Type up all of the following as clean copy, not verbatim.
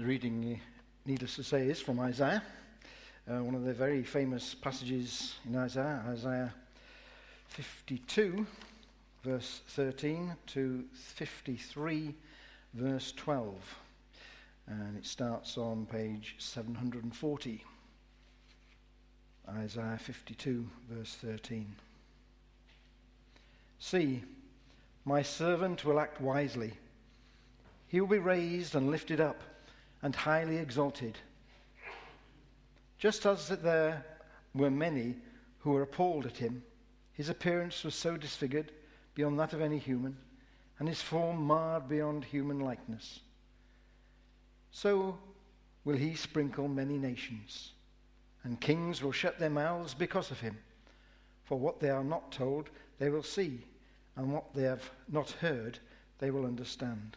The reading, needless to say, is from Isaiah, one of the very famous passages in Isaiah, Isaiah 52, verse 13 to 53, verse 12. And it starts on page 740. Isaiah 52, verse 13. See, my servant will act wisely. He will be raised and lifted up and highly exalted. Just as there were many who were appalled at him, his appearance was so disfigured beyond that of any human, and his form marred beyond human likeness. So will he sprinkle many nations, and kings will shut their mouths because of him. For what they are not told, they will see, and what they have not heard, they will understand.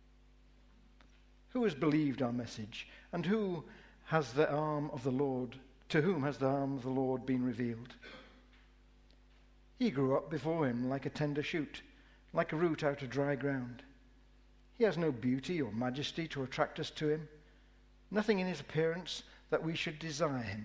Who has believed our message, and who has the arm of the Lord, to whom has the arm of the Lord been revealed? He grew up before him like a tender shoot, like a root out of dry ground. He has no beauty or majesty to attract us to him, nothing in his appearance that we should desire him.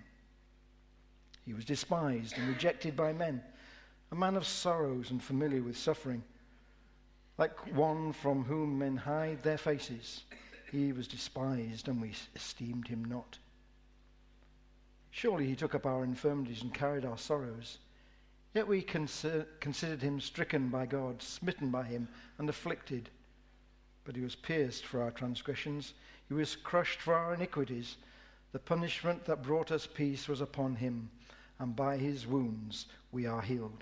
He was despised and rejected by men, a man of sorrows and familiar with suffering, like one from whom men hide their faces. He was despised, and we esteemed him not. Surely he took up our infirmities and carried our sorrows. Yet we considered him stricken by God, smitten by him, and afflicted. But he was pierced for our transgressions. He was crushed for our iniquities. The punishment that brought us peace was upon him, and by his wounds we are healed.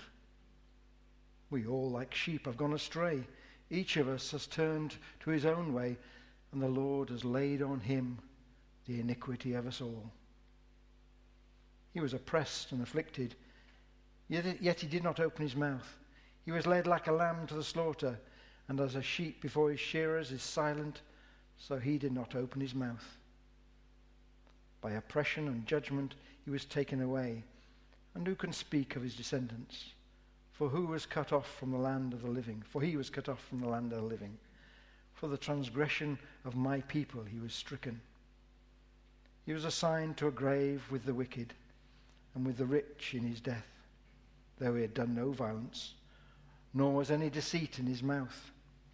We all, like sheep, have gone astray. Each of us has turned to his own way, and the Lord has laid on him the iniquity of us all. He was oppressed and afflicted, yet he did not open his mouth. He was led like a lamb to the slaughter, and as a sheep before his shearers is silent, so he did not open his mouth. By oppression and judgment he was taken away, and who can speak of his descendants? For who was cut off from the land of the living? For he was cut off from the land of the living. For the transgression of my people he was stricken. He was assigned to a grave with the wicked, and with the rich in his death, though he had done no violence, nor was any deceit in his mouth.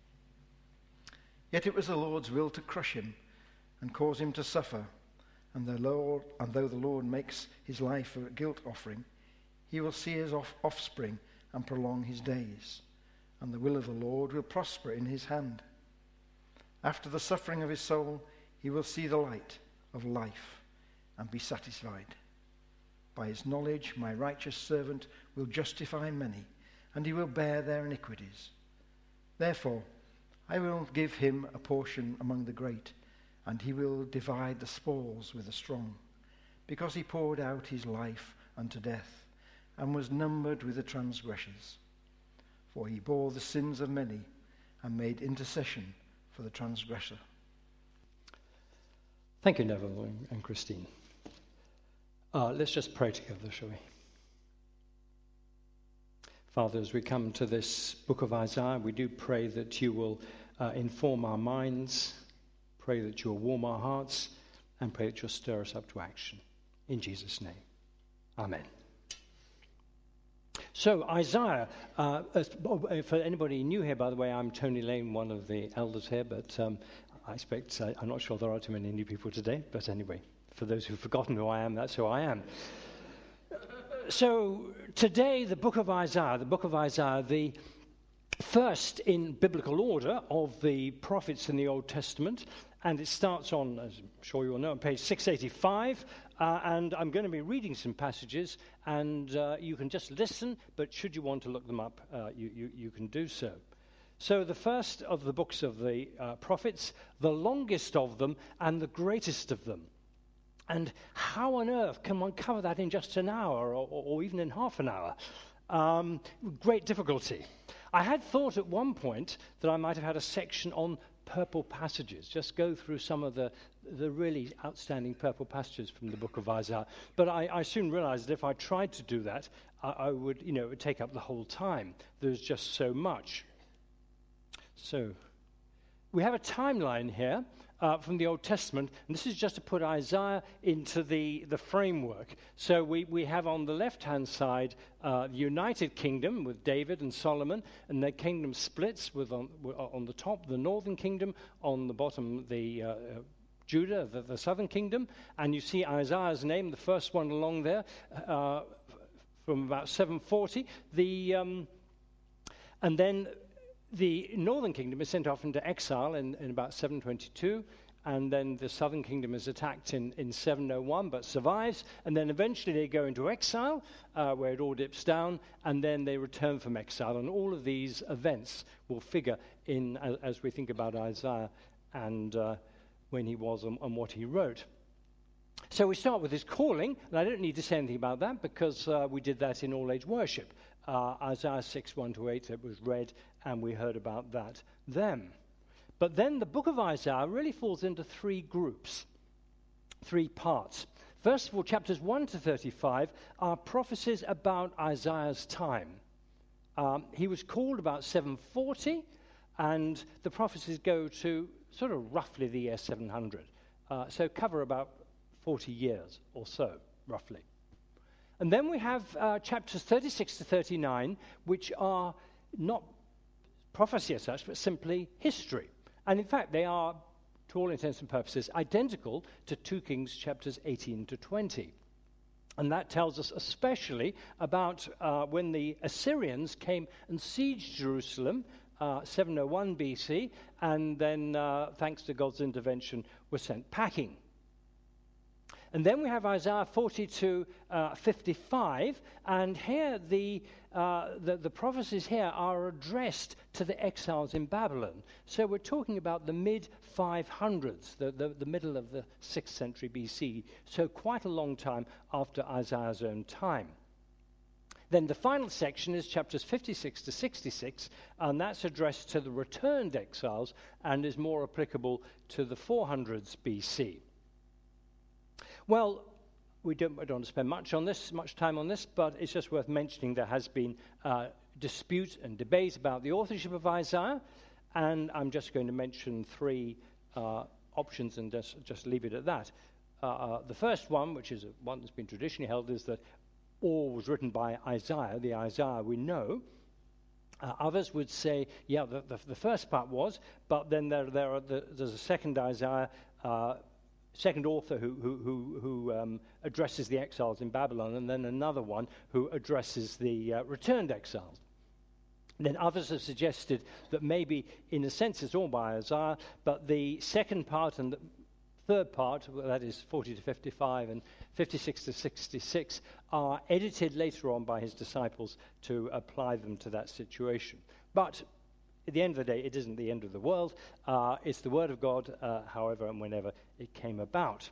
Yet it was the Lord's will to crush him and cause him to suffer. And though the Lord makes his life a guilt offering, he will see his offspring and prolong his days. And the will of the Lord will prosper in his hand. After the suffering of his soul, he will see the light of life and be satisfied. By his knowledge, my righteous servant will justify many, and he will bear their iniquities. Therefore, I will give him a portion among the great, and he will divide the spoils with the strong, because he poured out his life unto death, and was numbered with the transgressors. For he bore the sins of many, and made intercession for the transgressor. Thank you, Neville and Christine. Let's just pray together, shall we? Father, as we come to this book of Isaiah, we do pray that you will inform our minds, pray that you'll warm our hearts, and pray that you'll stir us up to action. In Jesus' name, amen. So Isaiah, for anybody new here, by the way, I'm Tony Lane, one of the elders here, but I expect, I'm not sure there are too many new people today, but anyway, for those who've forgotten who I am, that's who I am. So today, the book of Isaiah, the first in biblical order of the prophets in the Old Testament, and it starts on, as I'm sure you all know, on page 685, and I'm going to be reading some passages, and you can just listen, but should you want to look them up, you can do so. So the first of the books of the prophets, the longest of them, and the greatest of them. And how on earth can one cover that in just an hour, or even in half an hour? Great difficulty. I had thought at one point that I might have had a section on purple passages, just go through some of the really outstanding purple passages from the book of Isaiah. But I soon realized that if I tried to do that, I would, it would take up the whole time. There's just so much. So we have a timeline here from the Old Testament, and this is just to put Isaiah into the framework. So we have on the left-hand side the United Kingdom with David and Solomon, and their kingdom splits with on the top the northern kingdom, on the bottom the Judah, the southern kingdom, and you see Isaiah's name, the first one along there, from about 740. And then the northern kingdom is sent off into exile in about 722, and then the southern kingdom is attacked in 701, but survives, and then eventually they go into exile, where it all dips down, and then they return from exile. And all of these events will figure in as we think about Isaiah and when he was and what he wrote. So we start with his calling, and I don't need to say anything about that because we did that in all-age worship. Isaiah 6, 1-8, that was read, and we heard about that then. But then the book of Isaiah really falls into three groups, three parts. First of all, chapters 1-35 are prophecies about Isaiah's time. He was called about 740, and the prophecies go to sort of roughly the year 700. So cover about 40 years or so, roughly. And then we have chapters 36-39, which are not prophecy as such, but simply history. And in fact, they are, to all intents and purposes, identical to 2 Kings chapters 18-20. And that tells us especially about when the Assyrians came and sieged Jerusalem, 701 BC, and then, thanks to God's intervention, were sent packing. And then we have Isaiah 40-55, and here the prophecies here are addressed to the exiles in Babylon. So we're talking about the mid-500s, the middle of the 6th century BC, so quite a long time after Isaiah's own time. Then the final section is chapters 56-66, and that's addressed to the returned exiles and is more applicable to the 400s BC. Well, we don't want to spend much time on this, but it's just worth mentioning there has been dispute and debate about the authorship of Isaiah, and I'm just going to mention three options and just leave it at that. The first one, which is one that's been traditionally held, is that all was written by Isaiah, the Isaiah we know. Others would say, yeah, the first part was, but then there's a second Isaiah, second author who addresses the exiles in Babylon, and then another one who addresses the returned exiles. And then others have suggested that maybe, in a sense, it's all by Isaiah, but the second part and the third part, that is 40-55 and 56-66, are edited later on by his disciples to apply them to that situation. But at the end of the day, it isn't the end of the world. It's the Word of God, however and whenever it came about.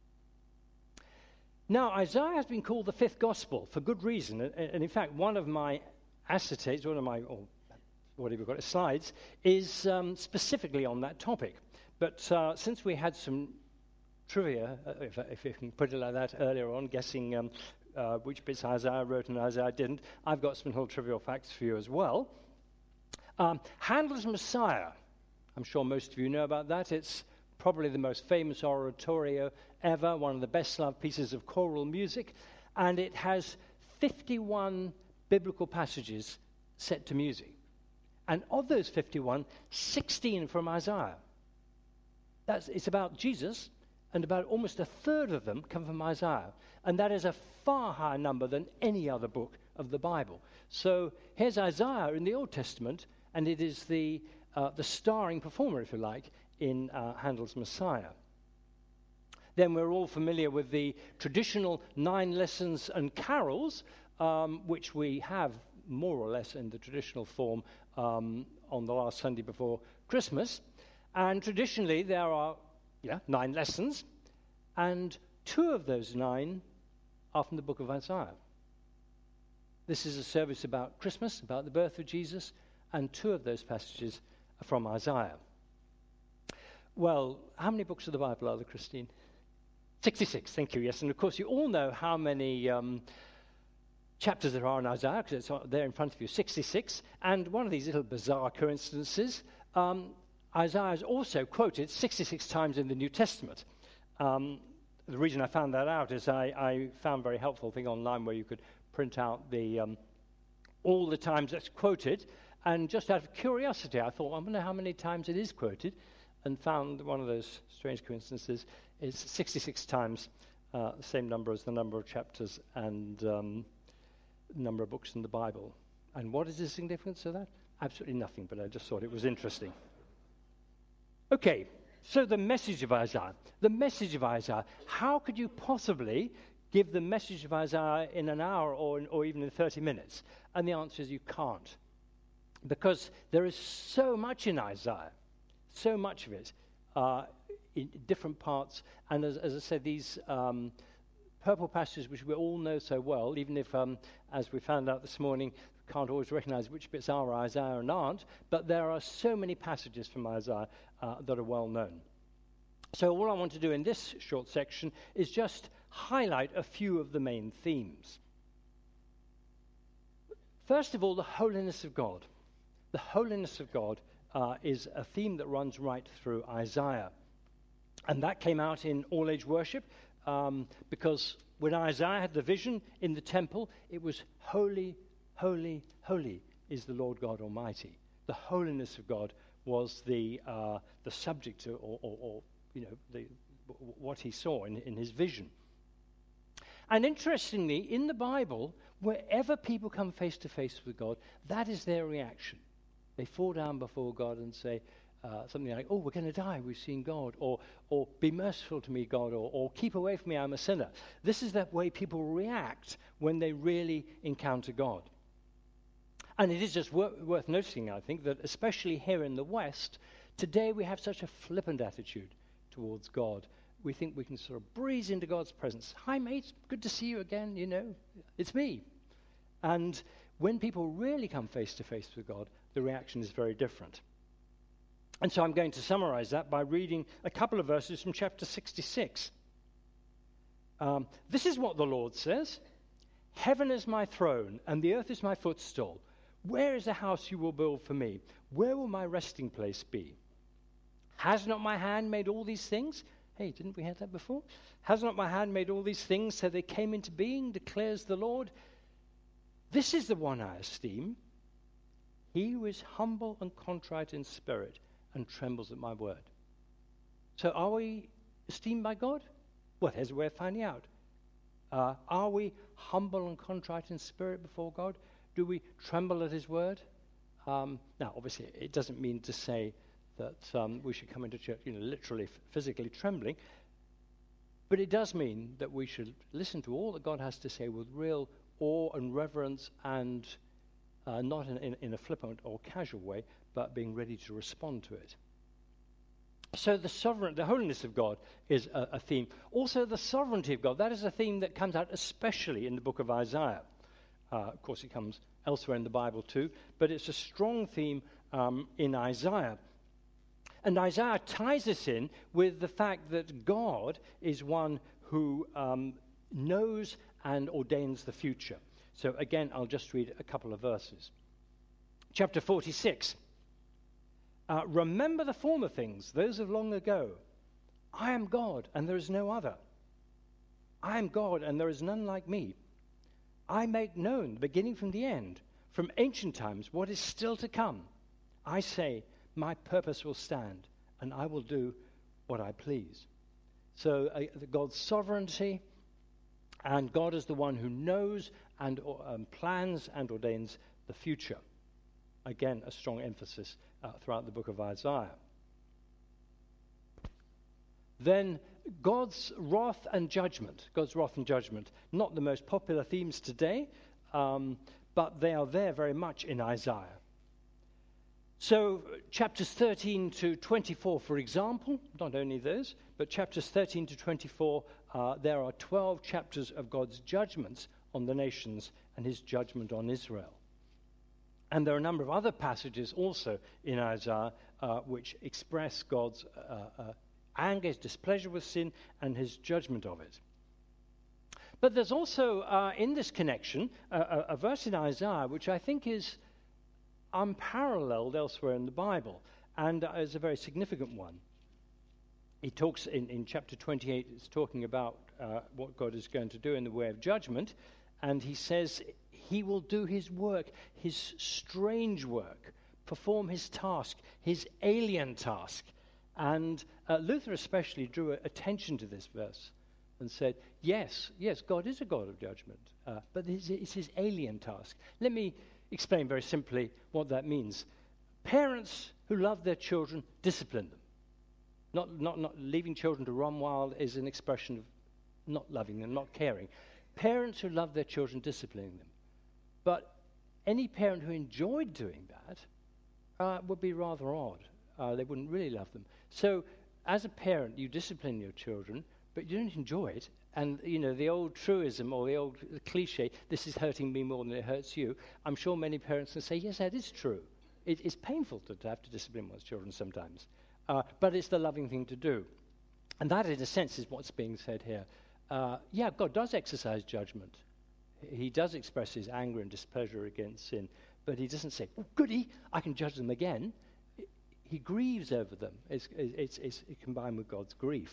Now, Isaiah has been called the fifth gospel for good reason. And in fact, one of my acetates, slides, is specifically on that topic. But since we had some trivia, if you can put it like that, earlier on, guessing which bits Isaiah wrote and Isaiah didn't, I've got some little trivial facts for you as well. Handel's Messiah, I'm sure most of you know about that. It's probably the most famous oratorio ever, one of the best-loved pieces of choral music, and it has 51 biblical passages set to music. And of those 51, 16 from Isaiah. It's about Jesus, and about almost a third of them come from Isaiah. And that is a far higher number than any other book of the Bible. So here's Isaiah in the Old Testament, and it is the starring performer, if you like, in Handel's Messiah. Then we're all familiar with the traditional 9 lessons and carols, which we have more or less in the traditional form on the last Sunday before Christmas. And traditionally there are 9 lessons, and 2 of those 9 are from the book of Isaiah. This is a service about Christmas, about the birth of Jesus, and 2 of those passages are from Isaiah. Well, how many books of the Bible are there, Christine? 66, thank you, yes. And of course, you all know how many chapters there are in Isaiah, because it's there in front of you, 66. And one of these little bizarre coincidences, Isaiah is also quoted 66 times in the New Testament. The reason I found that out is I found a very helpful thing online where you could print out all the times that's quoted, and just out of curiosity, I thought, I wonder how many times it is quoted, and found one of those strange coincidences is 66 times, the same number as the number of chapters and number of books in the Bible. And what is the significance of that? Absolutely nothing, but I just thought it was interesting. Okay, so the message of Isaiah. The message of Isaiah. How could you possibly give the message of Isaiah in an hour or even in 30 minutes? And the answer is you can't. Because there is so much in Isaiah, so much of it, in different parts. And as I said, these purple passages, which we all know so well, even if, as we found out this morning, we can't always recognize which bits are Isaiah and aren't, but there are so many passages from Isaiah that are well known. So all I want to do in this short section is just highlight a few of the main themes. First of all, the holiness of God. The holiness of God is a theme that runs right through Isaiah. And that came out in all-age worship because when Isaiah had the vision in the temple, it was holy, holy, holy is the Lord God Almighty. The holiness of God was the subject or what he saw in his vision. And interestingly, in the Bible, wherever people come face to face with God, that is their reaction. They fall down before God and say something like, "Oh, we're going to die, we've seen God," or "Be merciful to me, God," or "Keep away from me, I'm a sinner." This is the way people react when they really encounter God. And it is just worth noticing, I think, that especially here in the West, today we have such a flippant attitude towards God. We think we can sort of breeze into God's presence. "Hi, mate, good to see you again, it's me." And when people really come face to face with God, the reaction is very different. And so I'm going to summarize that by reading a couple of verses from chapter 66. This is what the Lord says: "Heaven is my throne, and the earth is my footstool. Where is the house you will build for me? Where will my resting place be? Has not my hand made all these things?" Hey, didn't we hear that before? "Has not my hand made all these things so they came into being, declares the Lord? This is the one I esteem, he who is humble and contrite in spirit and trembles at my word." So are we esteemed by God? Well, here's a way of finding out. Are we humble and contrite in spirit before God? Do we tremble at his word? Now, obviously, it doesn't mean to say that we should come into church, literally, physically trembling. But it does mean that we should listen to all that God has to say with real awe and reverence, and not in a flippant or casual way, but being ready to respond to it. So the holiness of God is a theme. Also, the sovereignty of God. That is a theme that comes out especially in the book of Isaiah. Of course, it comes elsewhere in the Bible too, but it's a strong theme in Isaiah. And Isaiah ties this in with the fact that God is one who knows and ordains the future. So again, I'll just read a couple of verses. Chapter 46. "Remember the former things, those of long ago. I am God, and there is no other. I am God, and there is none like me. I make known the beginning from the end, from ancient times what is still to come. I say, my purpose will stand, and I will do what I please." So God's sovereignty, and God is the one who knows and plans and ordains the future. Again, a strong emphasis throughout the book of Isaiah. Then God's wrath and judgment. God's wrath and judgment. Not the most popular themes today, but they are there very much in Isaiah. So chapters 13 to 24, for example, not only those, but chapters 13 to 24, there are 12 chapters of God's judgments on the nations and his judgment on Israel. And there are a number of other passages also in Isaiah which express God's anger, his displeasure with sin, and his judgment of it. But there's also, in this connection, a verse in Isaiah which I think is unparalleled elsewhere in the Bible. and it's a very significant one. He talks in chapter 28, it's talking about what God is going to do in the way of judgment, and he says he will do his work, his strange work, perform his task, his alien task. And Luther especially drew attention to this verse and said, yes, God is a God of judgment, but it's his alien task. Let me explain very simply what that means. Parents who love their children discipline them. Not leaving children to run wild is an expression of not loving them, not caring. Parents who love their children disciplining them. But any parent who enjoyed doing that would be rather odd. They wouldn't really love them. So as a parent, you discipline your children, but you don't enjoy it. And, the old truism or the old cliche, this is hurting me more than it hurts you, I'm sure many parents can say, yes, that is true. It's painful to have to discipline one's children sometimes. But it's the loving thing to do. And that, in a sense, is what's being said here. God does exercise judgment. He does express his anger and displeasure against sin, but he doesn't say, oh, goody, I can judge them again. He grieves over them. It's combined with God's grief.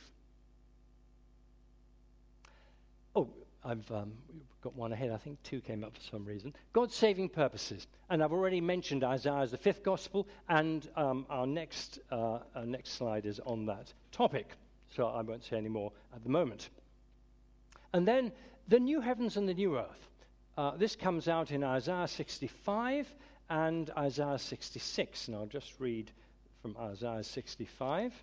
Oh, I've got one ahead. I think 2 came up for some reason. God's saving purposes. And I've already mentioned Isaiah as the 5th gospel, and our next slide is on that topic. So I won't say any more at the moment. And then the new heavens and the new earth. This comes out in Isaiah 65 and Isaiah 66. And I'll just read from Isaiah 65,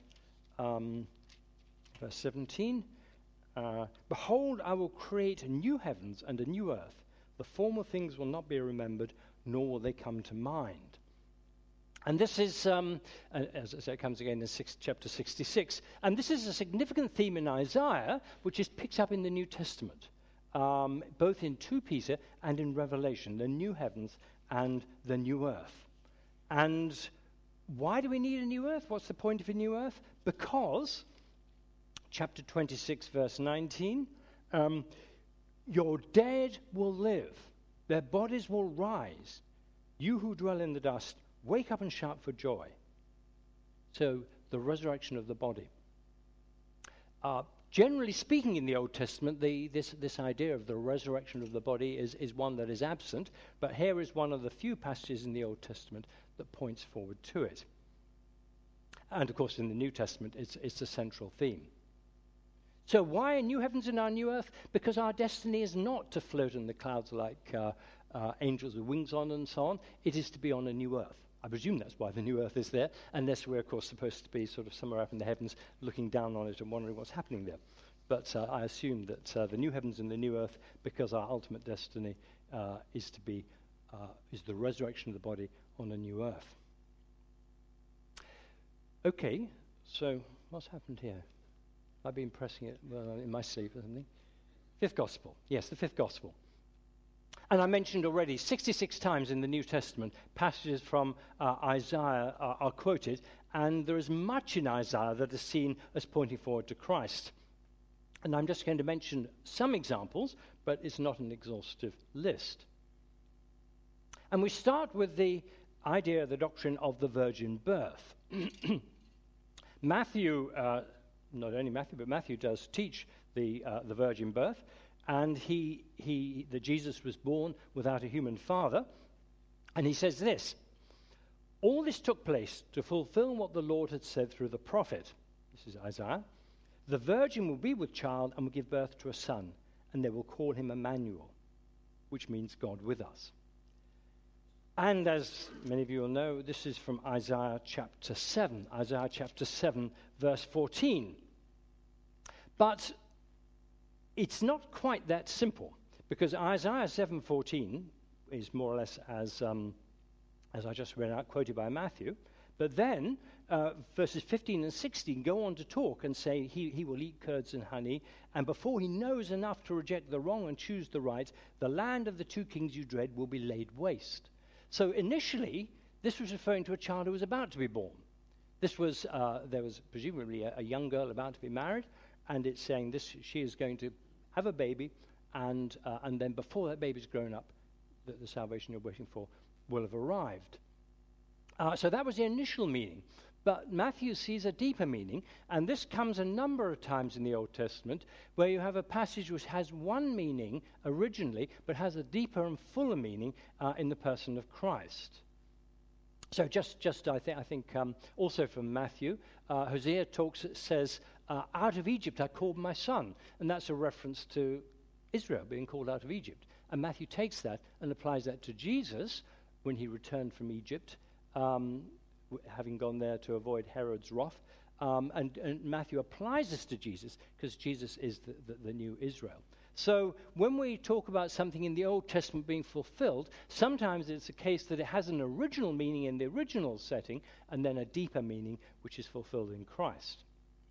verse 17. Behold, I will create new heavens and a new earth. The former things will not be remembered, nor will they come to mind. And this is, as I say, it comes again in chapter 66. And this is a significant theme in Isaiah, which is picked up in the New Testament, both in 2 Peter and in Revelation, the new heavens and the new earth. And why do we need a new earth? What's the point of a new earth? Because, chapter 26, verse 19, your dead will live, their bodies will rise. You who dwell in the dust, wake up and shout for joy. So, the resurrection of the body. Generally speaking, in the Old Testament, this idea of the resurrection of the body is one that is absent, but here is one of the few passages in the Old Testament that points forward to it. And, of course, in the New Testament, it's a central theme. So why new heavens and our new earth? Because our destiny is not to float in the clouds like angels with wings on and so on. It is to be on a new earth. I presume that's why the new earth is there, unless we're, of course, supposed to be sort of somewhere up in the heavens looking down on it and wondering what's happening there. But I assume that the new heavens and the new earth, because our ultimate destiny is the resurrection of the body on a new earth. Okay, so what's happened here? I've been pressing it in my sleep or something. 5th gospel. Yes, the 5th gospel. And I mentioned already 66 times in the New Testament, passages from Isaiah are quoted, and there is much in Isaiah that is seen as pointing forward to Christ. And I'm just going to mention some examples, but it's not an exhaustive list. And we start with the idea, the doctrine of the virgin birth. Matthew, not only Matthew, but Matthew does teach the virgin birth. And that Jesus was born without a human father. And he says this, all this took place to fulfill what the Lord had said through the prophet. This is Isaiah. The virgin will be with child and will give birth to a son, and they will call him Emmanuel, which means God with us. And as many of you will know, this is from Isaiah chapter 7. Isaiah chapter 7, verse 14. But it's not quite that simple, because Isaiah 7:14 is more or less as I just read out, quoted by Matthew. But then verses 15 and 16 go on to talk and say he will eat curds and honey, and before he knows enough to reject the wrong and choose the right, the land of the 2 kings you dread will be laid waste. So initially, this was referring to a child who was about to be born. This was there was presumably a young girl about to be married, and it's saying she is going to have a baby, and then before that baby's grown up, the salvation you're waiting for will have arrived. So that was the initial meaning. But Matthew sees a deeper meaning, and this comes a number of times in the Old Testament, where you have a passage which has one meaning originally, but has a deeper and fuller meaning in the person of Christ. So I think also from Matthew, Hosea says, out of Egypt I called my son, and that's a reference to Israel being called out of Egypt. And Matthew takes that and applies that to Jesus when he returned from Egypt, having gone there to avoid Herod's wrath. And Matthew applies this to Jesus because Jesus is the new Israel. So when we talk about something in the Old Testament being fulfilled, sometimes it's a case that it has an original meaning in the original setting and then a deeper meaning which is fulfilled in Christ.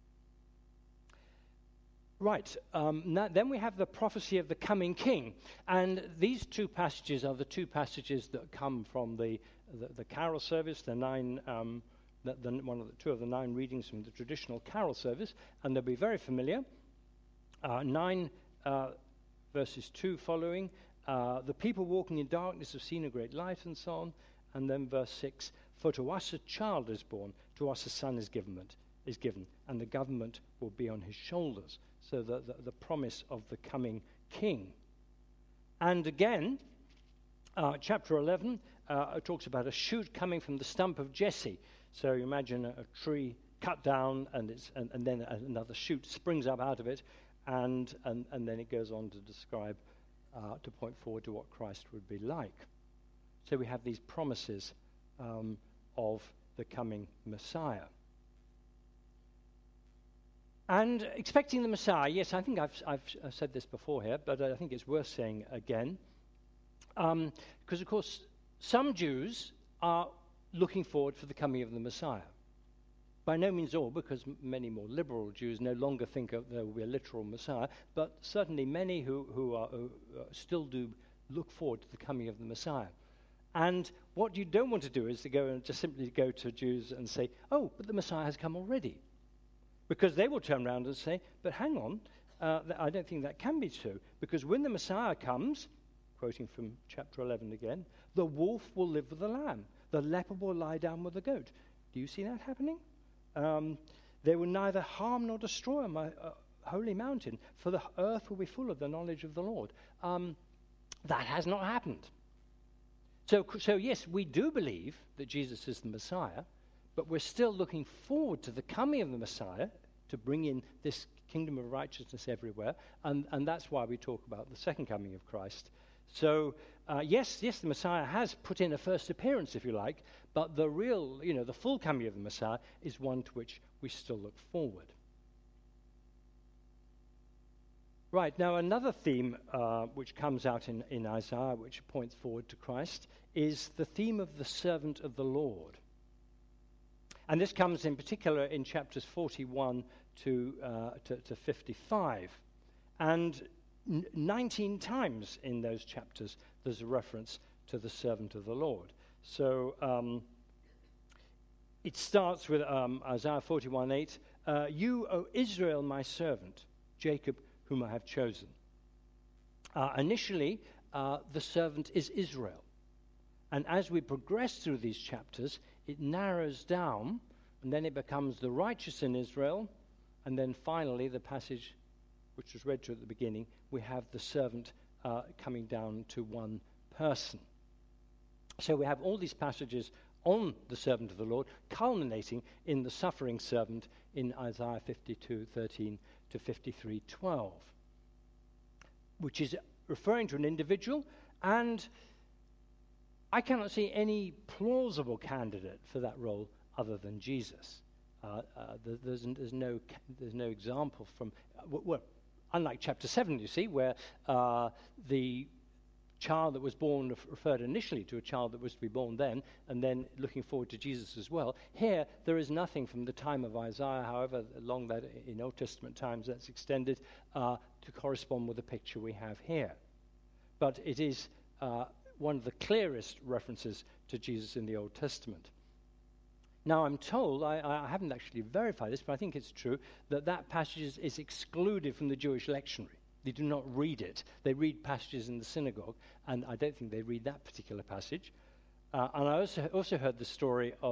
Right, then we have the prophecy of the coming king. And these two passages are the two passages that come from the carol service, two of the 9 readings from the traditional carol service, and they'll be very familiar. 9 verses 2 following, the people walking in darkness have seen a great light, and so on. And then verse 6, for to us a child is born, to us a son is given, and the government will be on his shoulders. So the promise of the coming king. And again, chapter 11 talks about a shoot coming from the stump of Jesse. So you imagine a tree cut down, and then another shoot springs up out of it, and then it goes on to describe, to point forward to what Christ would be like. So we have these promises of the coming Messiah. And expecting the Messiah, yes, I think I've said this before here, but I think it's worth saying again. Because, of course, some Jews are looking forward for the coming of the Messiah. By no means all, because many more liberal Jews no longer think there will be a literal Messiah, but certainly many who still do look forward to the coming of the Messiah. And what you don't want to do is to go and just simply go to Jews and say, oh, but the Messiah has come already. Because they will turn around and say, but hang on, I don't think that can be true. Because when the Messiah comes, quoting from chapter 11 again, the wolf will live with the lamb. The leopard will lie down with the goat. Do you see that happening? They will neither harm nor destroy my holy mountain, for the earth will be full of the knowledge of the Lord. That has not happened. So yes, we do believe that Jesus is the Messiah, but we're still looking forward to the coming of the Messiah to bring in this kingdom of righteousness everywhere, and that's why we talk about the second coming of Christ. So, yes, the Messiah has put in a first appearance, if you like, but the real, the full coming of the Messiah is one to which we still look forward. Right, now another theme which comes out in Isaiah, which points forward to Christ, is the theme of the servant of the Lord. And this comes in particular in chapters 41 to 55. And 19 times in those chapters there's a reference to the servant of the Lord. So it starts with Isaiah 41:8. You, O Israel, my servant, Jacob, whom I have chosen. Initially, the servant is Israel. And as we progress through these chapters, it narrows down, and then it becomes the righteous in Israel, and then finally, the passage which was read to at the beginning, we have the servant coming down to one person. So we have all these passages on the servant of the Lord, culminating in the suffering servant in Isaiah 52:13 to 53:12, which is referring to an individual, and I cannot see any plausible candidate for that role other than Jesus. There's no example from, unlike chapter 7, you see, where the child that was born referred initially to a child that was to be born then, and then looking forward to Jesus as well. Here, there is nothing from the time of Isaiah, however long that in Old Testament times that's extended, to correspond with the picture we have here. But it is one of the clearest references to Jesus in the Old Testament. Now, I'm told, I haven't actually verified this, but I think it's true, that passage is excluded from the Jewish lectionary. They do not read it. They read passages in the synagogue, and I don't think they read that particular passage. And I also heard the story of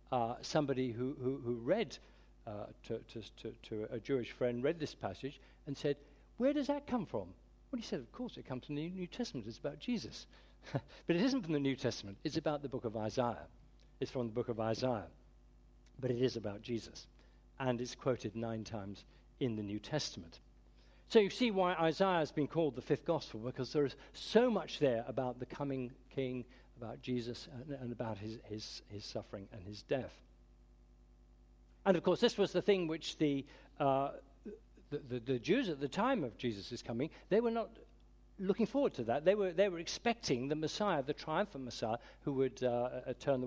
somebody who read to a Jewish friend, read this passage and said, "Where does that come from?" Well, he said, "Of course it comes from the New Testament. It's about Jesus." But it isn't from the New Testament. It's about the book of Isaiah. It's from the book of Isaiah. But it is about Jesus. And it's quoted 9 times in the New Testament. So you see why Isaiah has been called the fifth gospel, because there is so much there about the coming king, about Jesus, and about his suffering and his death. And of course, this was the thing which the Jews at the time of Jesus' coming, they were not looking forward to that. They were expecting the Messiah, the triumphant Messiah, who would turn the